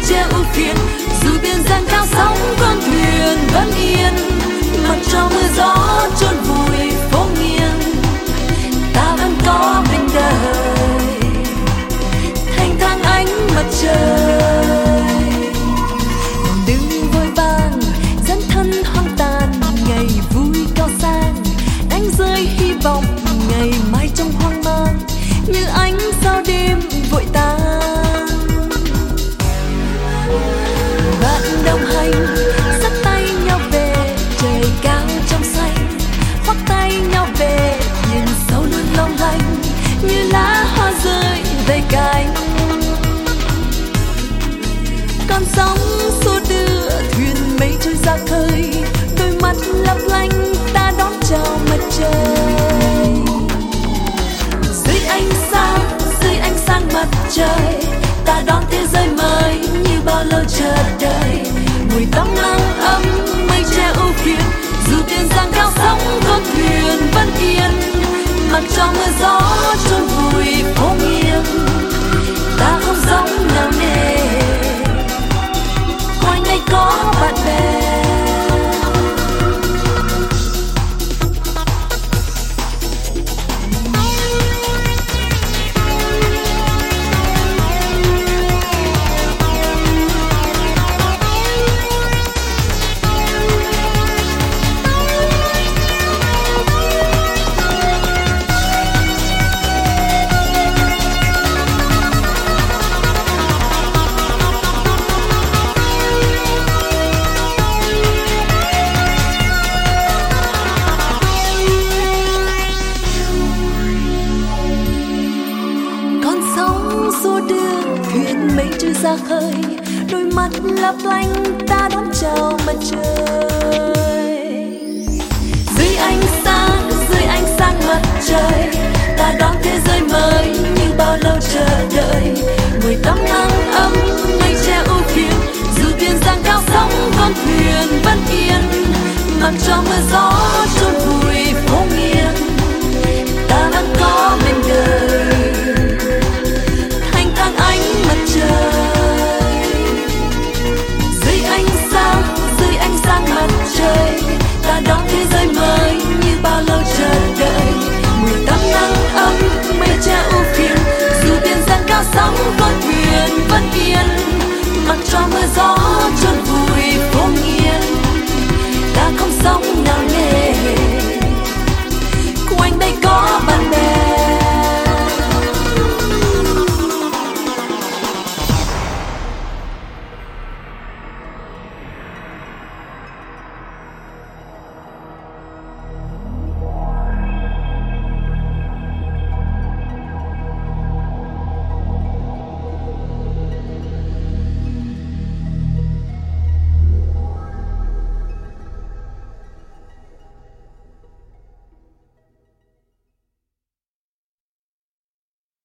che ưu phiền. Dù tiền giang cao sóng con thuyền vẫn yên, mặc cho mưa gió chôn vùi phố nghiêng, ta vẫn có bên đời thanh thang ánh mặt trời. Đừng vội vàng dẫn thân hoang tàn, ngày vui cao sang đánh rơi hy vọng ngày mai trong hoang mang, như ánh sao đêm vội tan. Bạn đồng hành dắt tay nhau về trời cao trong xanh, khoác tay nhau về biển sâu luôn long lanh, như lá hoa rơi về cánh. Con sóng xô đưa thuyền mây trôi ra khơi, đôi mắt lấp lánh ta đón chào mặt trời. Dưới ánh sáng mặt trời, ta đón thế giới mới như bao lâu chờ đợi. Mùi tắm nắng ấm mây che ưu phiền, dù tiền giang cao sóng con thuyền vẫn yên, mặc cho mưa gió chôn vùi phố nghiêng, ta không giống nào nề, quanh đây có bạn bè. Ra khơi, đôi mắt lấp lánh ta đón chào mặt trời. Dưới ánh sáng mặt trời, ta đón thế giới mới như bao lâu chờ đợi. Mùi tắm nắng ấm mây che ưu phiền, dù tiền giang cao sóng con thuyền vẫn yên, mặc cho mưa gió chôn vùi phố nghiêng, ta vẫn có bên đời thanh thang ánh mặt trời. Mặt trời, ta đón thế giới mới như bao lâu chờ đợi. Mùi tắm nắng ấm mây che ưu phiền, dù tiền giang cao sóng con thuyền vẫn yên, mặc cho mưa gió chôn vùi phố nghiêng, ta không sống nào